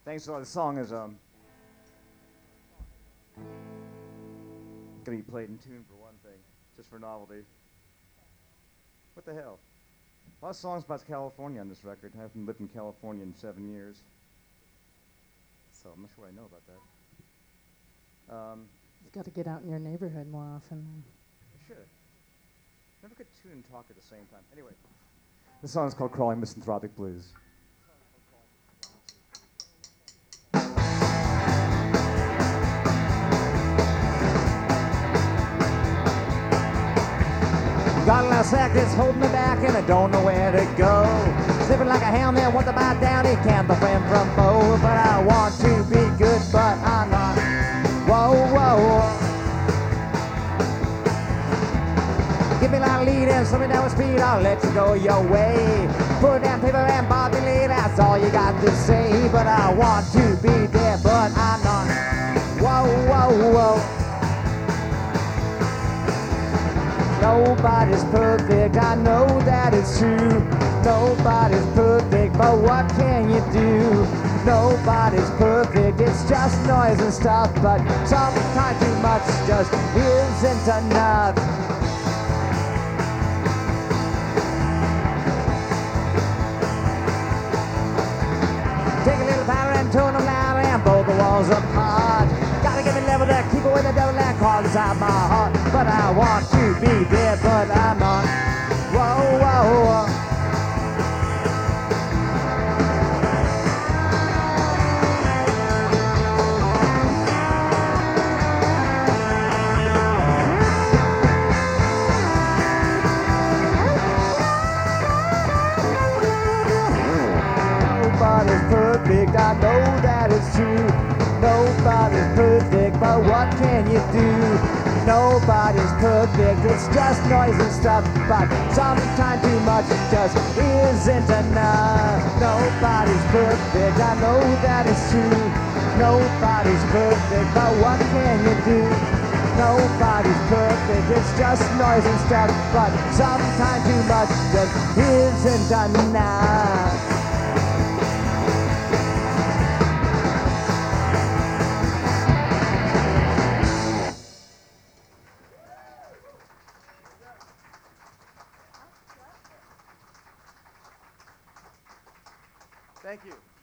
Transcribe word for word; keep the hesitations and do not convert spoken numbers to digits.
Thanks a lot. The song is um gonna be played in tune for one thing, just for novelty. What the hell? A lot of songs about California on this record. I haven't lived in California in seven years, so I'm not sure what I know about that. Um, You've got to get out in your neighborhood more often. I should. Never could tune and talk at the same time. Anyway, the song is called "Crawling Misanthropic Blues." Got a lot of sack that's holding me back and I don't know where to go. Slipping like a hound that wants to bite down, he can't defend from foe. But I want to be good, but I'm not. Whoa, whoa, whoa. Give me a lot of lead and slow me down with speed, I'll let you go your way. Put down paper and Bobby Lee, that's all you got to say. But I want to be there, but I'm not. Whoa, whoa, whoa. Nobody's perfect, I know that it's true. Nobody's perfect, but what can you do? Nobody's perfect, it's just noise and stuff. But sometimes too much just isn't enough. Take a little power and turn them loud and blow the walls apart. Gotta get me level to keep it with the devil and call inside my heart. But I want to be there, but I'm not. Whoa, whoa, whoa. Nobody's perfect, I know that it's true. Nobody's perfect, but what can you do? Nobody's perfect, it's just noise and stuff. But sometimes too much just isn't enough. Nobody's perfect, I know that it's true. Nobody's perfect, but what can you do? Nobody's perfect, it's just noise and stuff. But sometimes too much just isn't enough. Thank you.